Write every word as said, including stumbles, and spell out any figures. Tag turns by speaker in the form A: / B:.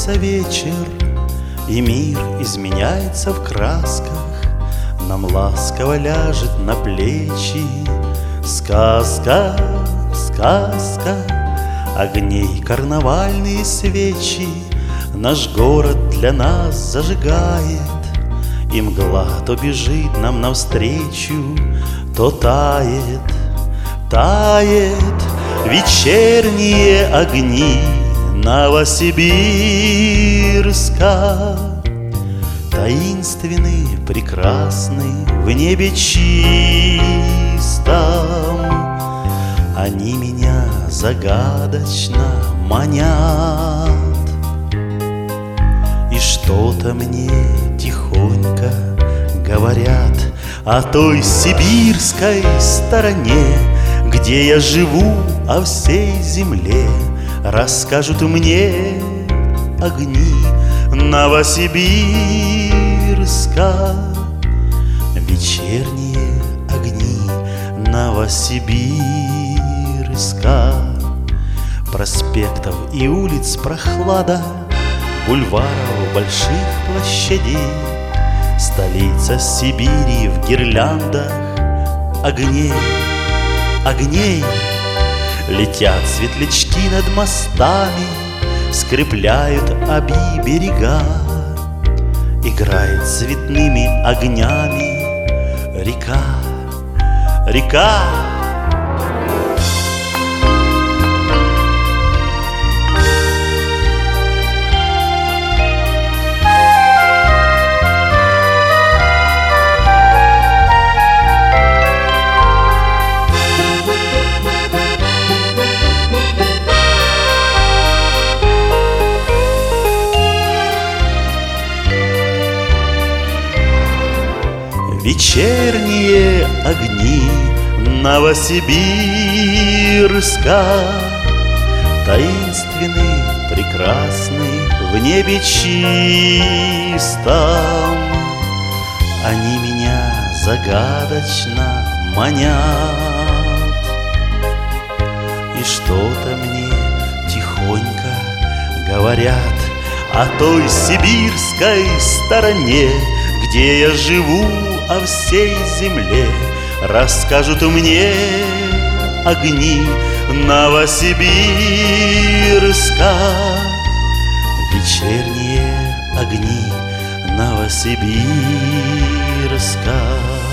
A: Кончается вечер, и мир изменяется в красках. Нам ласково ляжет на плечи сказка, сказка. Огней карнавальные свечи наш город для нас зажигает, и мгла то бежит нам навстречу, то тает, тает. Вечерние огни Новосибирска таинственны, прекрасны в небе чистом. Они меня загадочно манят, и что-то мне тихонько говорят о той сибирской стороне, где я живу, о всей земле расскажут мне огни Новосибирска. Вечерние огни Новосибирска. Проспектов и улиц прохлада, бульваров больших площадей, столица Сибири в гирляндах огней, огней. Летят светлячки над мостами, скрепляют оби берега, играет цветными огнями река, река. Вечерние огни Новосибирска таинственны, прекрасны в небе чистом. Они меня загадочно манят, и что-то мне тихонько говорят о той сибирской стороне, где я живу, о всей земле расскажут мне огни Новосибирска. Вечерние огни Новосибирска.